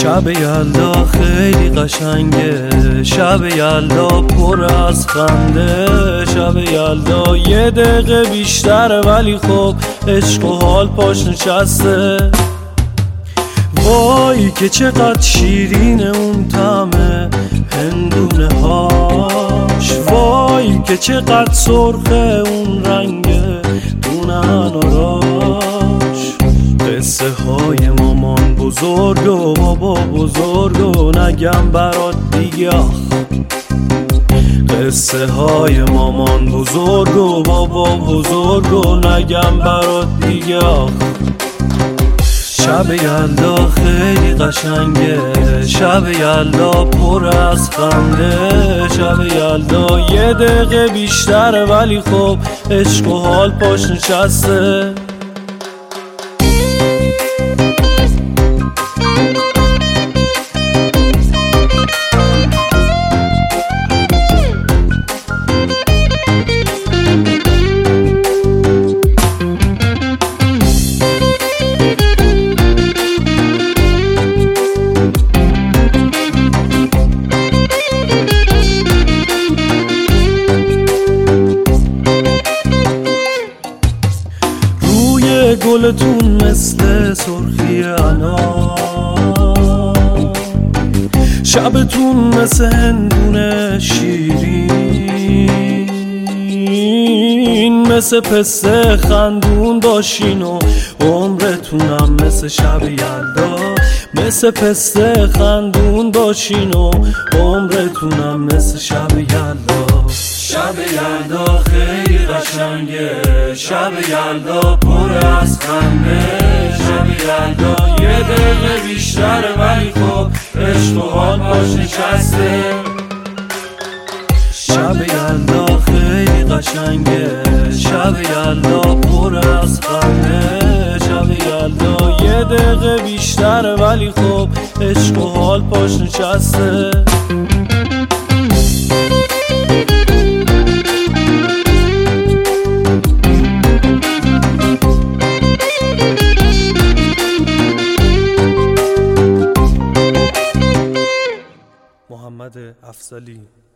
شب یلدا خیلی قشنگه، شب یلدا پر از خنده، شب یلدا یه دقیقه بیشتره ولی خب عشق و حال پاش نشسته. وای که چقدر شیرینه اون طعم هندونه هاش، وای که چقدر سرخه اون رنگ دونه اناراش. قصه های مامان بزرگ و بابا بزرگ و نگم برات دیگه، قصه های مامان بزرگ و بابا بزرگ و نگم برات دیگه. شب یلدا خیلی قشنگه، شب یلدا پر از خنده، شب یلدا یه دقیقه بیشتره ولی خب عشق و حال پاش نشسته. گلتون مثل سرخی انار، شبتون مثل هندونه شیرین، مثل پسته خندون باشین و عمرتونم مثل شب یلدا، مثل پسته خندون باشین و عمرتونم مثل شب یلدا. شب یلدا خیلی قشنگه، شب یلدا پر از خنده، شب یلدا یه دقیقه بیشتره ولی خب عشق و حال پاش نشسته. شب یلدا خیلی قشنگه، شب یلدا پر از خنده، شب یلدا یه دقیقه بیشتره ولی خب عشق و حال پاش نشسته. محمد افضلی.